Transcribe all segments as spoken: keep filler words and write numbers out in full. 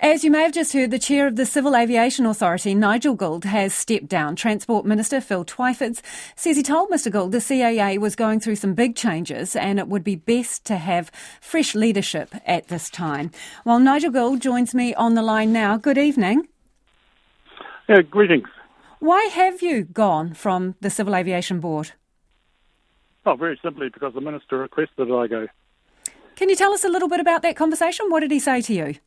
As you may have just heard, the chair of the Civil Aviation Authority, Nigel Gould, has stepped down. Transport Minister Phil Twyford says he told Mr Gould the C A A was going through some big changes and it would be best to have fresh leadership at this time. Well, Nigel Gould joins me on the line now. Good evening. Yeah, greetings. Why have you gone from the Civil Aviation Board? Oh, very simply because the Minister requested that I go. Can you tell us a little bit about that conversation? What did he say to you?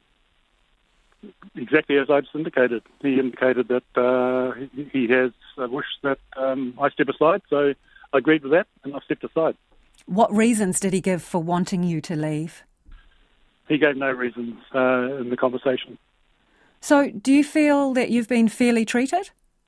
Exactly as I just indicated. He indicated that uh, he, he has a wish that um, I step aside, so I agreed with that and I stepped aside. What reasons did he give for wanting you to leave? He gave no reasons uh, in the conversation. So do you feel that you've been fairly treated?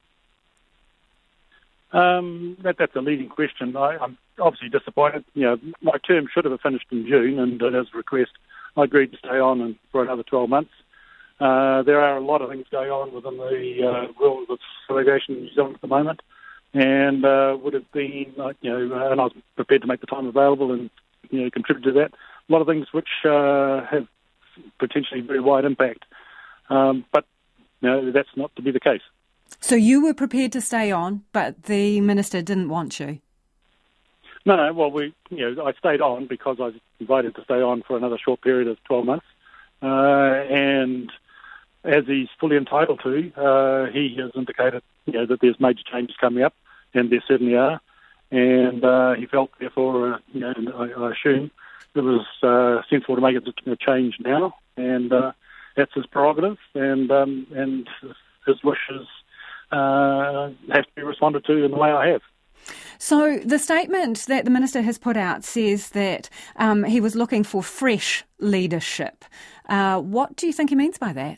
Um, that, that's a leading question. I, I'm obviously disappointed. You know, my term should have finished in June, and uh, as a request, I agreed to stay on and for another twelve months. Uh, there are a lot of things going on within the uh, world of civil aviation in New Zealand at the moment, and uh, would have been, uh, you know, uh, and I was prepared to make the time available and, you know, contribute to that. A lot of things which uh, have potentially very wide impact, um, but you know, that's not to be the case. So you were prepared to stay on, but the Minister didn't want you? No, no. Well, we, you know, I stayed on because I was invited to stay on for another short period of twelve months, uh, and as he's fully entitled to, uh, he has indicated, you know, that there's major changes coming up, and there certainly are. And uh, he felt, therefore, uh, you know, I, I assume it was uh, sensible to make a change now, and uh, that's his prerogative, and um, and his wishes uh, have to be responded to in the way I have. So the statement that the Minister has put out says that um, he was looking for fresh leadership. Uh, what do you think he means by that?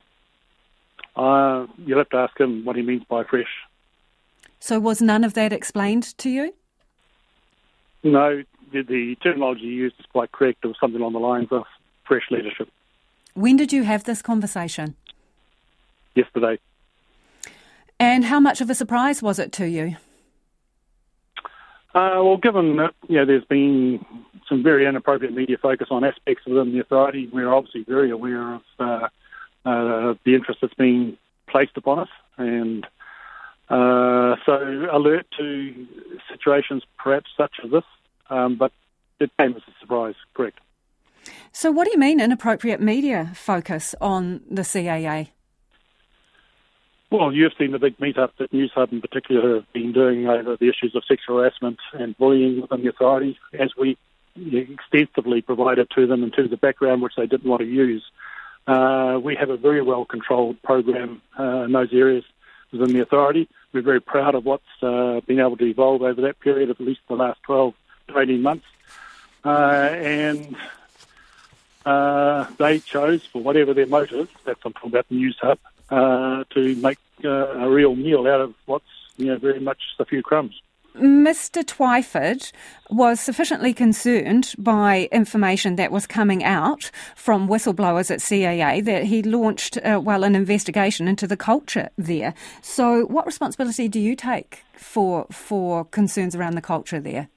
Uh, you'll have to ask him what he means by fresh. So was none of that explained to you? No, the, the terminology used is quite correct. It was something along the lines of fresh leadership. When did you have this conversation? Yesterday. And how much of a surprise was it to you? Uh, well, given that, you know, there's been some very inappropriate media focus on aspects within the authority, we're obviously very aware of uh, uh, the interest that's being placed upon us, and uh, so alert to situations perhaps such as this, um, but it came as a surprise, correct. So what do you mean inappropriate media focus on the C A A? Well, you've seen the big meet-up that NewsHub in particular have been doing over the issues of sexual harassment and bullying within the authority, as we extensively provided to them in terms of background which they didn't want to use. Uh, we have a very well-controlled program uh, in those areas within the authority. We're very proud of what's uh, been able to evolve over that period of at least the last twelve to eighteen months. Uh, and uh, they chose, for whatever their motive, that's I'm talking about the NewsHub, Uh, to make uh, a real meal out of what's, you know, very much a few crumbs. Mister Twyford was sufficiently concerned by information that was coming out from whistleblowers at C A A that he launched, uh, well, an investigation into the culture there. So what responsibility do you take for for concerns around the culture there?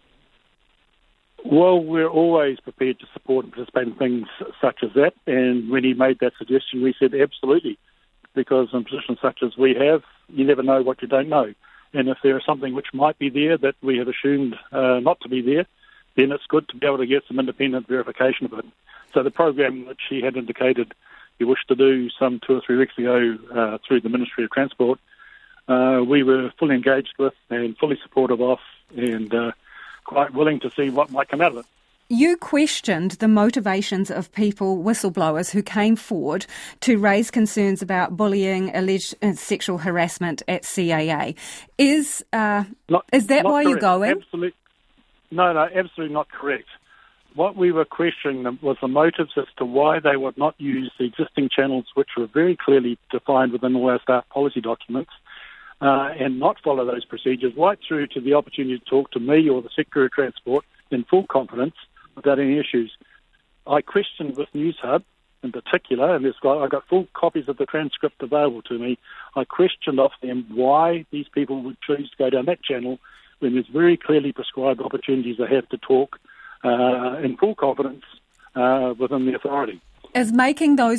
Well, we're always prepared to support and participate in things such as that, and when he made that suggestion, we said absolutely. Because in positions such as we have, you never know what you don't know. And if there is something which might be there that we have assumed uh, not to be there, then it's good to be able to get some independent verification of it. So the program which he had indicated he wished to do some two or three weeks ago uh, through the Ministry of Transport, uh, we were fully engaged with and fully supportive of, and uh, quite willing to see what might come out of it. You questioned the motivations of people, whistleblowers, who came forward to raise concerns about bullying, alleged sexual harassment at C A A. Is uh, not, is that why correct. you're going? Absolutely. No, no, absolutely not correct. What we were questioning was the motives as to why they would not use the existing channels, which were very clearly defined within all our staff policy documents, uh, and not follow those procedures, right through to the opportunity to talk to me or the Secretary of Transport in full confidence without any issues. I questioned with NewsHub in particular, and I got full copies of the transcript available to me. I questioned of them why these people would choose to go down that channel when there's very clearly prescribed opportunities they have to talk uh, in full confidence uh, within the authority. Is making those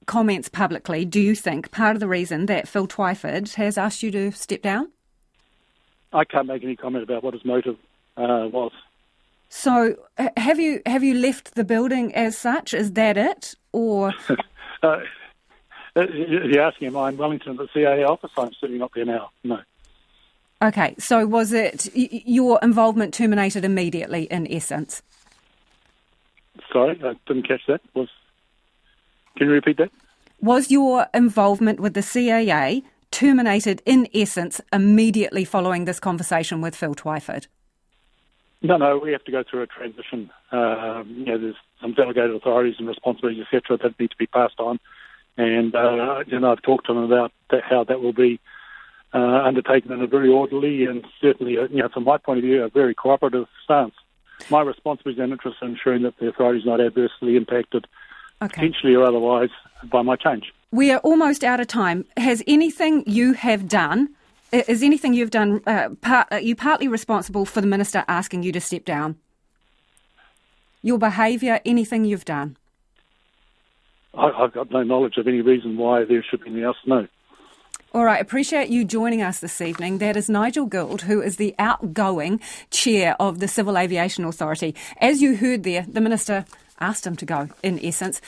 comments publicly, do you think, part of the reason that Phil Twyford has asked you to step down? I can't make any comment about what his motive uh, was. So have you have you left the building as such? Is that it? Or uh, you're asking, am I in Wellington at the C A A office? I'm sitting up there now. No. Okay, so was it your involvement terminated immediately, in essence? Sorry, I didn't catch that. Was Can you repeat that? Was your involvement with the C A A terminated, in essence, immediately following this conversation with Phil Twyford? No, no, we have to go through a transition. Um, you know, there's some delegated authorities and responsibilities, et cetera, that need to be passed on. And, uh, you know, I've talked to them about that, how that will be uh, undertaken in a very orderly and certainly, you know, from my point of view, a very cooperative stance. My responsibility and interest in ensuring that the authority is not adversely impacted, okay, potentially or otherwise, by my change. We are almost out of time. Has anything you have done Is anything you've done, uh, part, are you partly responsible for the Minister asking you to step down? Your behaviour, anything you've done? I, I've got no knowledge of any reason why there should be anything else, no. All right, appreciate you joining us this evening. That is Nigel Gould, who is the outgoing chair of the Civil Aviation Authority. As you heard there, the Minister asked him to go, in essence.